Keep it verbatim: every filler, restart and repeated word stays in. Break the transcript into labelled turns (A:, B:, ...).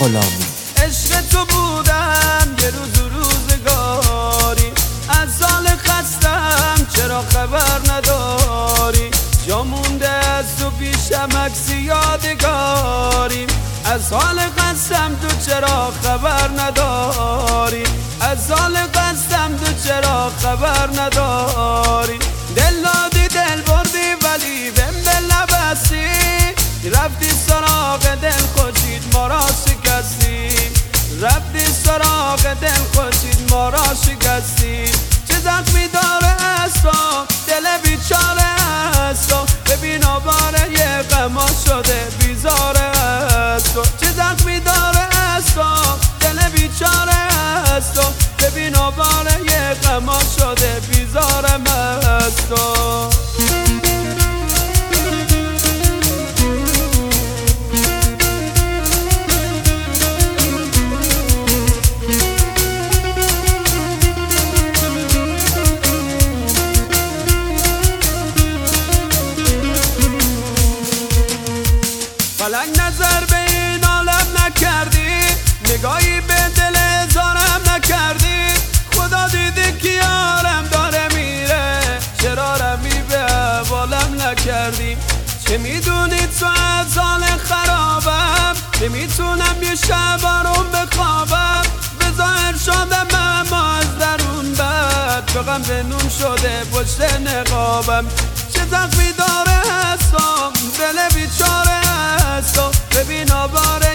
A: غلامی.
B: عشق تو بودم یه روز و روزگاری، از سال خستم چرا خبر نداری؟ جا مونده از تو پیشم عکس یادگاری، از حال خستم تو چرا خبر نداری؟ از حال خستم تو چرا خبر نداری؟ دل دادی دل بردی ولی بهم دل نبستی، رفتی سراغ دل خوشید ما را شکستی، رفتی سراغ دل خوشید ما را شکستی. چه زخمی داره از تو دل بیچاره از تو، ببین آواره یه غما شده بیزاره از تو. چه زخمی داره از تو دل بیچاره از تو، ببین آواره یه غما شده بیزاره از تو. فلک نظر به این عالم نکردی، نگاهی به دل هزارم نکردی، خدا دیدی که یارم داره میره، چرا رمی به احوالم نکردی؟ چه میدونی تو از حال خرابم، نمیتونم یه شب آروم بخوابم، به ظاهر شدم اما از درون بد، به غم به نون شده پشت نقابم. چه زخمی داره از تو دل بیچاره از تو، ببین آواره